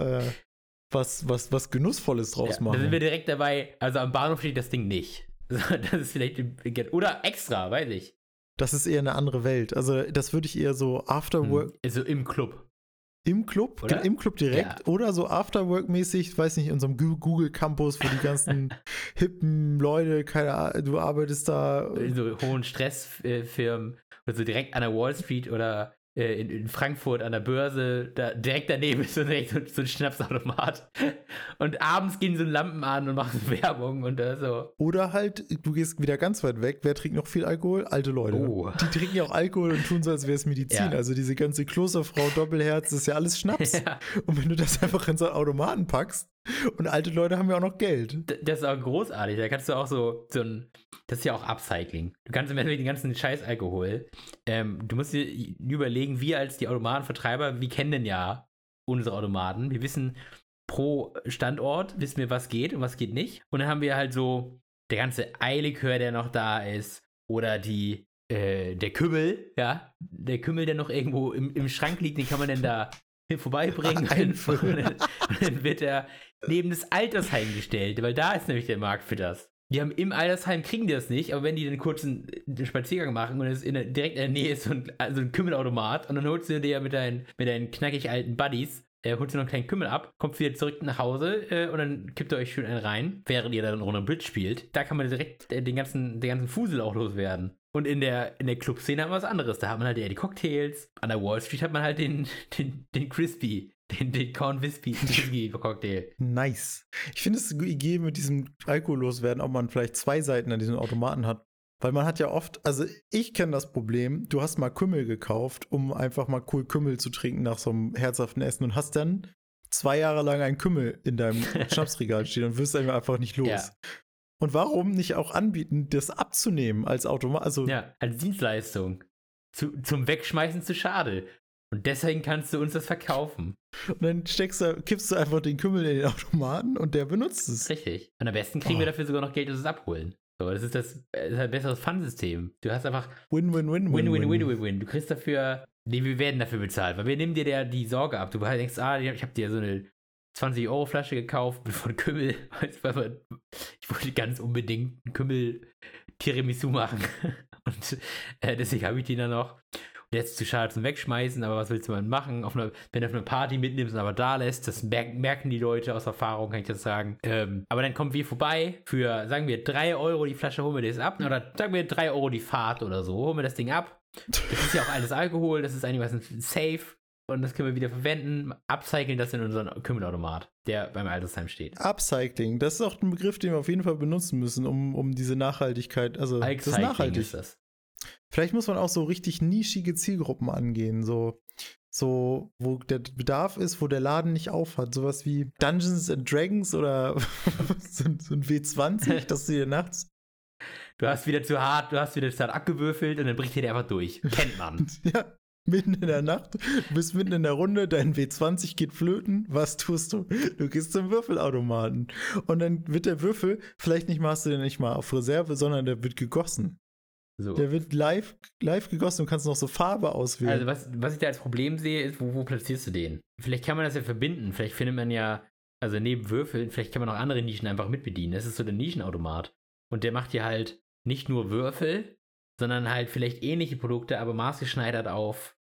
was Genussvolles draus machen. Da sind wir direkt dabei, also am Bahnhof steht das Ding nicht. Das ist vielleicht, oder extra, weiß ich. Das ist eher eine andere Welt. Also das würde ich eher so Afterwork. Also im Club. Im Club? Oder? Im Club direkt? Ja. Oder so Afterwork-mäßig, weiß nicht, in unserem Google Campus, wo die ganzen hippen Leute, keine Ahnung, du arbeitest da. In so hohen Stressfirmen, also direkt an der Wall Street oder in Frankfurt an der Börse, da direkt daneben ist so ein Schnapsautomat. Und abends gehen so Lampen an und machen Werbung und so. Oder halt, du gehst wieder ganz weit weg. Wer trinkt noch viel Alkohol? Alte Leute. Oh. Die trinken ja auch Alkohol und tun so, als wäre es Medizin. Ja. Also diese ganze Klosterfrau, Doppelherz, das ist ja alles Schnaps. Ja. Und wenn du das einfach in so einen Automaten packst, und alte Leute haben ja auch noch Geld. Das ist auch großartig. Da kannst du auch das ist ja auch Upcycling. Du kannst im Endeffekt den ganzen Scheiß Alkohol. Du musst dir überlegen, wir als die Automatenvertreiber, wir kennen denn ja unsere Automaten. Wir wissen pro Standort, wissen wir, was geht und was geht nicht. Und dann haben wir halt so der ganze Eilikör, der noch da ist. Oder der Kümmel, ja. Der Kümmel, der noch irgendwo im Schrank liegt, den kann man denn da vorbeibringen. Und dann wird er neben das Altersheim gestellt, weil da ist nämlich der Markt für das. Die haben im Altersheim, kriegen die das nicht, aber wenn die einen kurzen Spaziergang machen und es direkt in der Nähe ist so ein Kümmelautomat und dann holst du dir mit deinen knackig alten Buddies, holst du noch einen kleinen Kümmel ab, kommt wieder zurück nach Hause und dann kippt ihr euch schön einen rein, während ihr dann eine Runde Bridge spielt. Da kann man direkt den ganzen Fusel auch loswerden. Und in der Clubszene haben wir was anderes. Da hat man halt eher die Cocktails. An der Wall Street hat man halt den Crispy, den Corn Whisky Cocktail. Nice. Ich finde es eine Idee mit diesem Alkohol loswerden, ob man vielleicht 2 Seiten an diesem Automaten hat. Weil man hat ja oft, also ich kenne das Problem, du hast mal Kümmel gekauft, um einfach mal cool Kümmel zu trinken nach so einem herzhaften Essen und hast dann 2 Jahre lang einen Kümmel in deinem Schnapsregal stehen und wirst einfach nicht los. Ja. Und warum nicht auch anbieten, das abzunehmen als Automat? Also ja, als Dienstleistung. Zum Wegschmeißen zu schade. Und deswegen kannst du uns das verkaufen. Und dann kippst du einfach den Kümmel in den Automaten und der benutzt es. Richtig. Und am besten kriegen wir dafür sogar noch Geld, dass wir es abholen. So, das ist ein besseres Pfandsystem. Du hast einfach Win-win-win-win-win. Du kriegst dafür, nee, wir werden dafür bezahlt, weil wir nehmen dir die Sorge ab. Du denkst, ich habe dir so eine 20-Euro-Flasche gekauft von Kümmel. Ich wollte ganz unbedingt einen Kümmel-Tiramisu machen. Und deswegen habe ich die dann noch. Und jetzt zu schade zum Wegschmeißen, aber was willst du mal machen? Wenn du auf eine Party mitnimmst und aber da lässt, das merken die Leute aus Erfahrung, kann ich das sagen. Aber dann kommen wir vorbei für, sagen wir, 3 Euro die Flasche, holen wir das ab. Oder sagen wir 3 Euro die Fahrt oder so, holen wir das Ding ab. Das ist ja auch alles Alkohol, das ist einigermaßen safe. Und das können wir wieder verwenden, upcyclen das in unseren Kümmelautomat, der beim Altersheim steht. Upcycling, das ist auch ein Begriff, den wir auf jeden Fall benutzen müssen, um diese Nachhaltigkeit, also das ist nachhaltig. Ist das. Vielleicht muss man auch so richtig nischige Zielgruppen angehen, so wo der Bedarf ist, wo der Laden nicht aufhat. Sowas wie Dungeons and Dragons oder so ein W20, dass du dir nachts. Du hast wieder zu hart abgewürfelt und dann bricht der einfach durch. Kennt man. Ja, mitten in der Nacht, du bist mitten in der Runde, dein W20 geht flöten. Was tust du? Du gehst zum Würfelautomaten. Und dann wird der Würfel, vielleicht hast du den nicht mal auf Reserve, sondern der wird gegossen. So. Der wird live gegossen und kannst noch so Farbe auswählen. Also was ich da als Problem sehe, ist, wo platzierst du den? Vielleicht kann man das ja verbinden. Vielleicht findet man ja, also neben Würfeln, vielleicht kann man auch andere Nischen einfach mitbedienen. Das ist so der Nischenautomat. Und der macht dir halt nicht nur Würfel, sondern halt vielleicht ähnliche Produkte, aber maßgeschneidert auf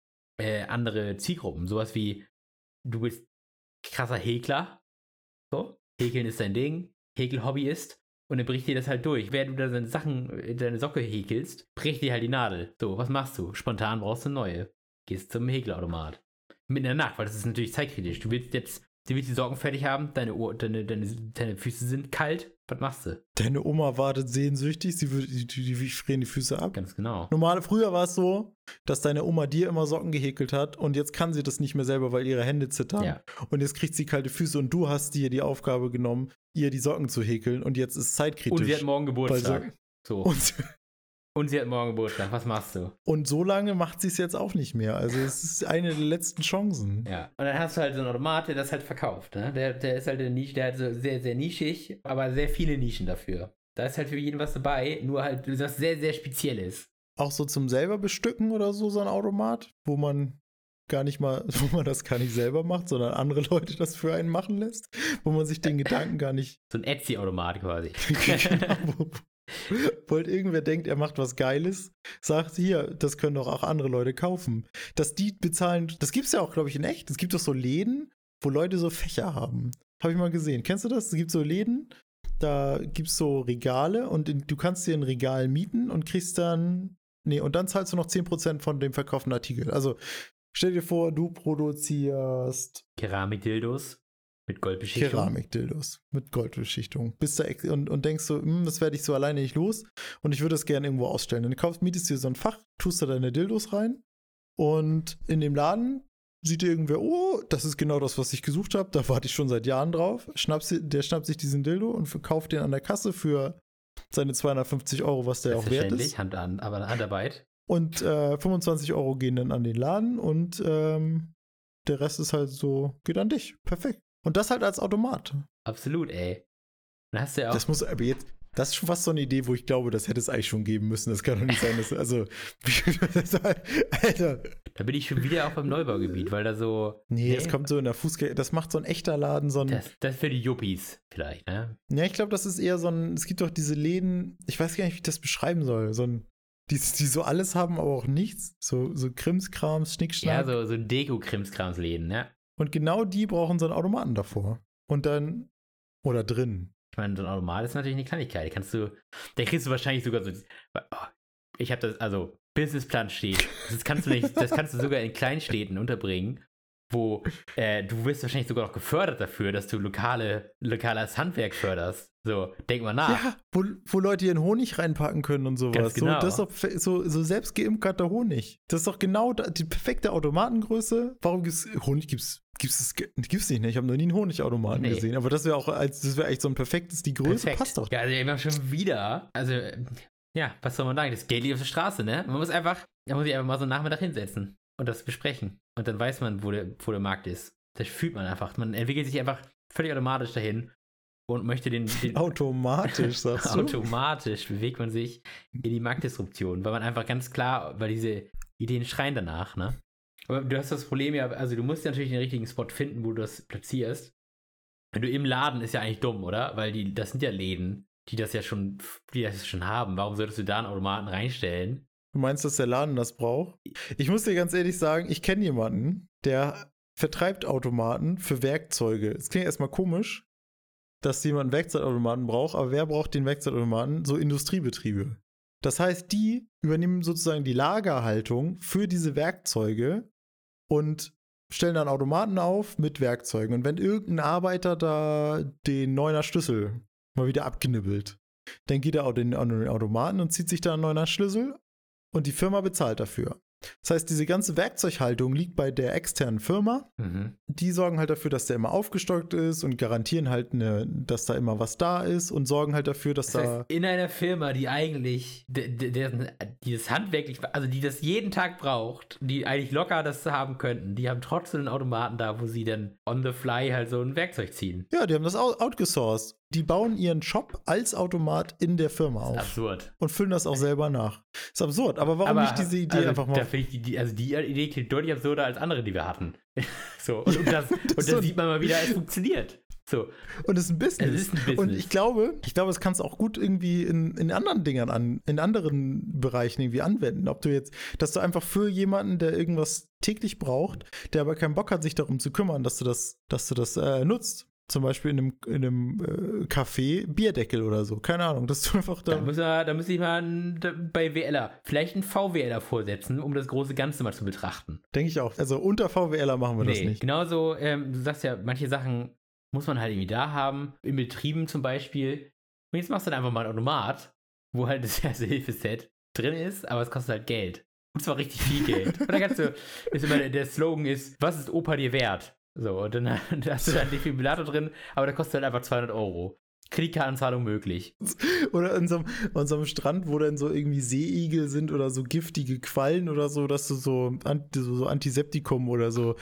andere Zielgruppen. Sowas wie, du bist krasser Häkler. So, Häkeln ist dein Ding. Häkel-Hobbyist. Und dann bricht dir das halt durch. Während du da deine Socke häkelst, bricht dir halt die Nadel. So, was machst du? Spontan brauchst du eine neue. Gehst zum Häkelautomat. Mitten in der Nacht, weil das ist natürlich zeitkritisch. Du willst die Socken fertig haben, deine Füße sind kalt. Was machst du? Deine Oma wartet sehnsüchtig, die frieren die Füße ab. Ganz genau. Früher war es so, dass deine Oma dir immer Socken gehäkelt hat und jetzt kann sie das nicht mehr selber, weil ihre Hände zittern. Ja. Und jetzt kriegt sie kalte Füße und du hast dir die Aufgabe genommen, ihr die Socken zu häkeln und jetzt ist es zeitkritisch. Und sie hat morgen Geburtstag. So. Und sie hat morgen Geburtstag. Was machst du? Und so lange macht sie es jetzt auch nicht mehr. Also es ist eine der letzten Chancen. Ja. Und dann hast du halt so einen Automat, der das halt verkauft. Ne? Der ist halt eine Nische, der hat so sehr, sehr nischig, aber sehr viele Nischen dafür. Da ist halt für jeden was dabei, nur halt was sehr, sehr Spezielles. Auch so zum selber bestücken oder so ein Automat, wo man das gar nicht selber macht, sondern andere Leute das für einen machen lässt, wo man sich den Gedanken gar nicht. So ein Etsy-Automat quasi. Genau, wo irgendwer denkt, er macht was Geiles, sagt hier, das können doch auch andere Leute kaufen. Dass die bezahlen, das gibt's ja auch, glaube ich, in echt. Es gibt doch so Läden, wo Leute so Fächer haben. Habe ich mal gesehen. Kennst du das? Es gibt so Läden, da gibt's so Regale und du kannst dir ein Regal mieten und kriegst dann, und dann zahlst du noch 10% von dem verkauften Artikel. Also stell dir vor, du produzierst Keramikdildos mit Goldbeschichtung. Keramikdildos mit Goldbeschichtung. Bist da und denkst so, das werde ich so alleine nicht los und ich würde das gerne irgendwo ausstellen. Dann mietest du dir so ein Fach, tust da deine Dildos rein und in dem Laden sieht irgendwer, oh, das ist genau das, was ich gesucht habe, da warte ich schon seit Jahren drauf. Der schnappt sich diesen Dildo und verkauft den an der Kasse für seine 250 €, was der auch wert ist. Aber Handarbeit. Und 25 € gehen dann an den Laden und der Rest ist halt so, geht an dich. Perfekt. Und das halt als Automat. Absolut, ey. Dann hast du ja auch. Das ist schon fast so eine Idee, wo ich glaube, das hätte es eigentlich schon geben müssen. Das kann doch nicht sein, Alter. Da bin ich schon wieder auch beim Neubaugebiet, weil da so. Nee, das kommt so in der das macht so ein echter Laden, Das für die Yuppies vielleicht, ne? Ja, ich glaube, das ist eher es gibt doch diese Läden, ich weiß gar nicht, wie ich das beschreiben soll, die so alles haben, aber auch nichts. So Krimskrams, Schnickschnack. Ja, so Deko-Krimskrams-Läden, ne? Und genau die brauchen so einen Automaten davor. Und dann, oder drin. Ich meine, so ein Automat ist natürlich eine Kleinigkeit. Da kriegst du wahrscheinlich sogar so, ich habe das, also Businessplan steht. Das kannst du sogar in Kleinstädten unterbringen, wo du wirst wahrscheinlich sogar noch gefördert dafür, dass du lokales Handwerk förderst. So, denk mal nach. Ja, wo Leute ihren Honig reinpacken können und sowas. Ganz genau. Das ist doch so selbst geimkerter Honig. Das ist doch genau die perfekte Automatengröße. Warum gibt's Honig? Gibt's nicht, ne? Ich habe noch nie einen Honigautomaten gesehen. Aber das wäre echt so ein perfektes, die Größe passt doch. Ja, also wir haben schon wieder, ja, was soll man sagen? Das Geld liegt auf der Straße, ne? Da muss ich einfach mal so einen Nachmittag hinsetzen und das besprechen. Und dann weiß man, wo der Markt ist. Das fühlt man einfach. Man entwickelt sich einfach völlig automatisch dahin. und möchte den Automatisch, sagst du? automatisch bewegt man sich in die Marktdisruption, weil man einfach ganz klar, weil diese Ideen schreien danach, ne? Aber du hast das Problem ja, also du musst ja natürlich den richtigen Spot finden, wo du das platzierst. Wenn du im Laden ist ja eigentlich dumm, oder? Weil das sind ja Läden, die das schon haben. Warum solltest du da einen Automaten reinstellen? Du meinst, dass der Laden das braucht? Ich muss dir ganz ehrlich sagen, ich kenne jemanden, der vertreibt Automaten für Werkzeuge. Es klingt erstmal komisch, dass jemand einen Werkzeugautomaten braucht, aber wer braucht den Werkzeugautomaten? So Industriebetriebe. Das heißt, die übernehmen sozusagen die Lagerhaltung für diese Werkzeuge und stellen dann Automaten auf mit Werkzeugen. Und wenn irgendein Arbeiter da den 9er Schlüssel mal wieder abknibbelt, dann geht er an den Automaten und zieht sich da einen 9er Schlüssel und die Firma bezahlt dafür. Das heißt, diese ganze Werkzeughaltung liegt bei der externen Firma. Mhm. Die sorgen halt dafür, dass der immer aufgestockt ist und garantieren halt, dass da immer was da ist und sorgen halt dafür, dass Das heißt, in einer Firma, die eigentlich die das handwerklich, also die das jeden Tag braucht, die eigentlich locker das haben könnten, die haben trotzdem einen Automaten da, wo sie dann on the fly halt so ein Werkzeug ziehen. Ja, die haben das outgesourced. Die bauen ihren Shop als Automat in der Firma auf. Absurd. Und füllen das auch selber nach. Ist absurd, aber warum nicht diese Idee also einfach mal? Da finde ich die Idee klingt deutlich absurder als andere, die wir hatten. So, und das sieht man mal wieder, es funktioniert. So. Und es ist ein Business. Es ist ein Business. Und ich glaube, das kannst du auch gut irgendwie in anderen Dingern in anderen Bereichen irgendwie anwenden. Ob du jetzt, dass du einfach für jemanden, der irgendwas täglich braucht, der aber keinen Bock hat, sich darum zu kümmern, dass du das nutzt. Zum Beispiel in einem Café Bierdeckel oder so. Keine Ahnung, dass du einfach da. Da muss ich mal bei WLer vielleicht einen VWLer vorsetzen, um das große Ganze mal zu betrachten. Denke ich auch. Also unter VWLer machen wir das nicht. Genauso, du sagst ja, manche Sachen muss man halt irgendwie da haben, in Betrieben zum Beispiel. Und jetzt machst du dann einfach mal ein Automat, wo halt das erste Hilfeset drin ist, aber es kostet halt Geld. Und zwar richtig viel Geld. Und dann kannst du, der Slogan ist, was ist Opa dir wert? So, und dann hast du da einen Defibrillator drin, aber der kostet halt einfach 200 €. Kreditkartenzahlung möglich. Oder an so einem Strand, wo dann so irgendwie Seeigel sind oder so giftige Quallen oder so, dass du so Antiseptikum oder so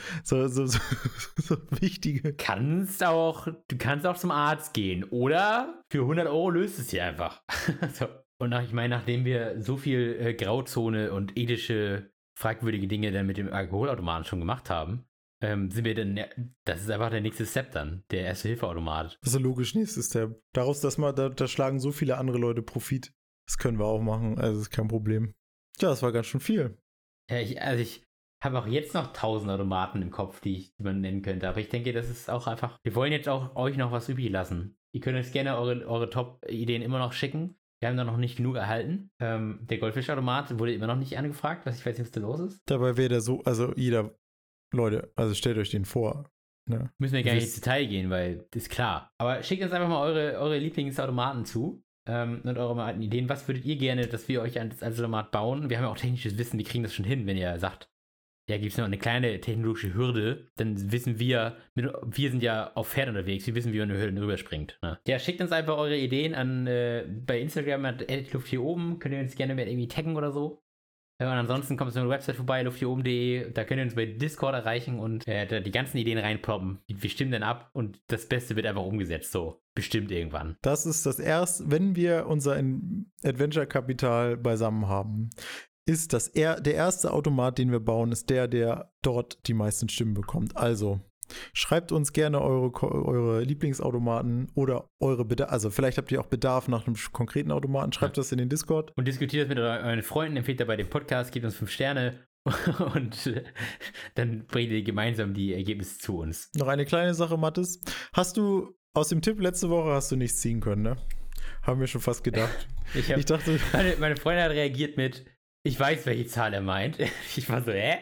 wichtige. Du kannst auch zum Arzt gehen oder für 100 € löst es dir einfach. So. Und nachdem wir so viel Grauzone und ethische, fragwürdige Dinge dann mit dem Alkoholautomaten schon gemacht haben, sind wir dann, das ist einfach der nächste Step dann, der Erste-Hilfe-Automat. Das ist ein logisch nächster Step. Daraus, da schlagen so viele andere Leute Profit. Das können wir auch machen, also ist kein Problem. Ja, das war ganz schön viel. Ja, ich habe auch jetzt noch 1000 Automaten im Kopf, die man nennen könnte, aber ich denke, das ist auch einfach, wir wollen jetzt auch euch noch was übrig lassen. Ihr könnt uns gerne eure Top-Ideen immer noch schicken. Wir haben da noch nicht genug erhalten. Der Goldfischautomat wurde immer noch nicht angefragt, ich weiß nicht, was da los ist. Dabei wäre der so, also Leute, also stellt euch den vor. Ne? Müssen wir gar nicht ins Detail gehen, weil das ist klar. Aber schickt uns einfach mal eure Lieblingsautomaten zu und eure Ideen. Was würdet ihr gerne, dass wir euch als Automat bauen? Wir haben ja auch technisches Wissen, wir kriegen das schon hin, wenn ihr sagt, ja, gibt es noch eine kleine technologische Hürde, dann wissen wir sind ja auf Pferd unterwegs, wir wissen, wie man eine Hürde rüberspringt. Ne? Ja, schickt uns einfach eure Ideen an bei Instagram @luft hier oben, könnt ihr uns gerne mit irgendwie taggen oder so. Und ansonsten kommt es auf der Website vorbei, lufthier-oben.de, da könnt ihr uns bei Discord erreichen und da die ganzen Ideen reinploppen. Wir stimmen dann ab und das Beste wird einfach umgesetzt, so bestimmt irgendwann. Das ist das erste, wenn wir unser Adventure-Kapital beisammen haben, ist der erste Automat, den wir bauen, ist der dort die meisten Stimmen bekommt. Also schreibt uns gerne eure Lieblingsautomaten oder eure Bedarf. Also vielleicht habt ihr auch Bedarf nach einem konkreten Automaten. Schreibt das in den Discord. Und diskutiert das mit euren Freunden, empfehlt dabei den Podcast, gebt uns 5 Sterne und dann bringt ihr gemeinsam die Ergebnisse zu uns. Noch eine kleine Sache, Mathis. Hast du aus dem Tipp letzte Woche nichts ziehen können, ne? Haben wir schon fast gedacht. Ich dachte, meine Freundin hat reagiert mit, ich weiß, welche Zahl er meint. Ich war so, hä?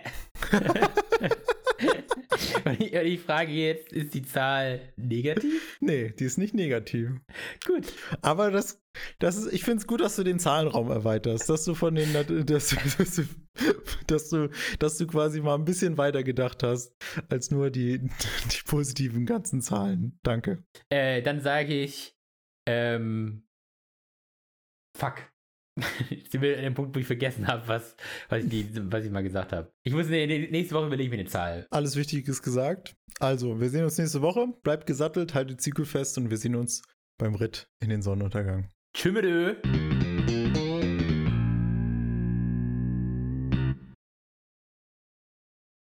Und ich frage jetzt, ist die Zahl negativ? Nee, die ist nicht negativ. Gut. Aber ich finde es gut, dass du den Zahlenraum erweiterst, dass du dass du quasi mal ein bisschen weiter gedacht hast, als nur die positiven ganzen Zahlen. Danke. Dann sage ich, fuck. Ich bin an dem Punkt, wo ich vergessen habe, was ich mal gesagt habe. Nächste Woche überlege ich mir eine Zahl. Alles Wichtige ist gesagt. Also, wir sehen uns nächste Woche. Bleibt gesattelt, haltet Zügel fest und wir sehen uns beim Ritt in den Sonnenuntergang. Tschüss.